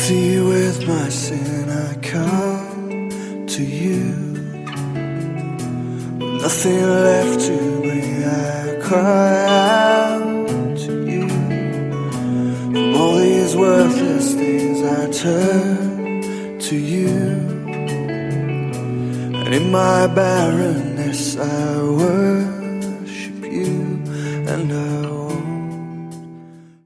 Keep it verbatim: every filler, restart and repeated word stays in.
Empty with my sin, I come to you. With nothing left to bring, I cry out to you. From all these worthless things, I turn to you. And in my barrenness, I worship you, and I